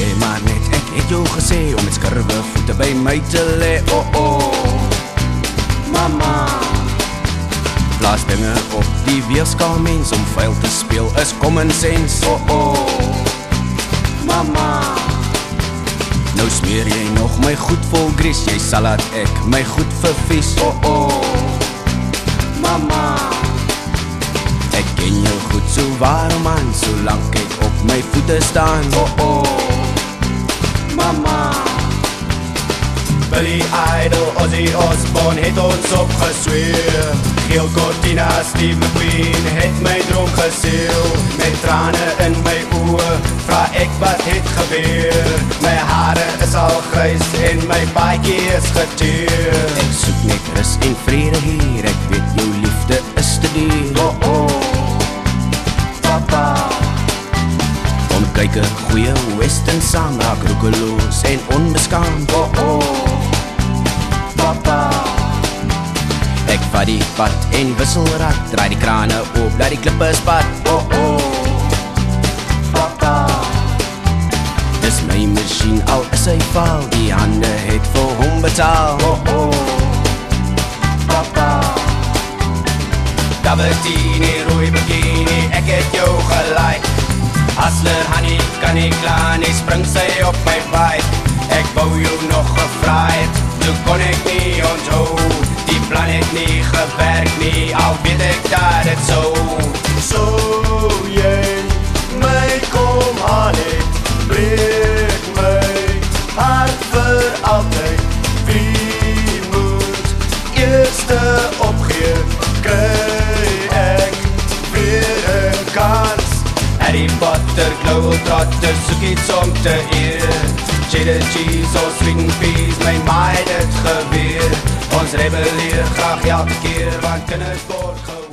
Sê maar net, ek het jou gesê om met skurwe voete by my te lê. Mama, plaas dinge op die weerskaal mens om vuil te speel is common sense. Mama, nou smeer jy nog my goed vol gries, jy sal laat ek my goed vervies. Mama, ek ken jou goed so waarom man, solang ek op my voete staan. Mama, Billy Idol, Ozzy Osbourne het ons opgesweer. Geel Cortina, Steve McQueen het my droom geseel. Met trane in my oë, vraag ek wat het gebeur. My hare is al grys en my baadjie is geteer. Ek soek net rus en vrede hier, ek weet jou liefde is te duur. Papa, kom kyk 'n goeie western sang, raak roekeloos en onbeskaamd. Papa, ek vat die pad en wisselrad, draai die krane op, laat die klippe spat. Papa, dis my machine, al is hy val, die hande het vir hom betaal. Papa, Gabardini, rooi bikini, ek het jou gelijk. Hustler, honey, kan nie klaar nie, spring sy op my bike. Ek wou jou nog gevraai het, toe kon ek nie onthou. Die plan het nie gewerk nie, al weet ek dat het so jy my kom haal het, breek my hart vir altyd. Wie moet eerste opgee, kry ek weer 'n kans. Harry Potter, Globetrotter, soek iets om te eer. Cheddar cheese of sweet peas, my maai het geweer. Ons rebelleer graag elke keer, want kinders word gehoor.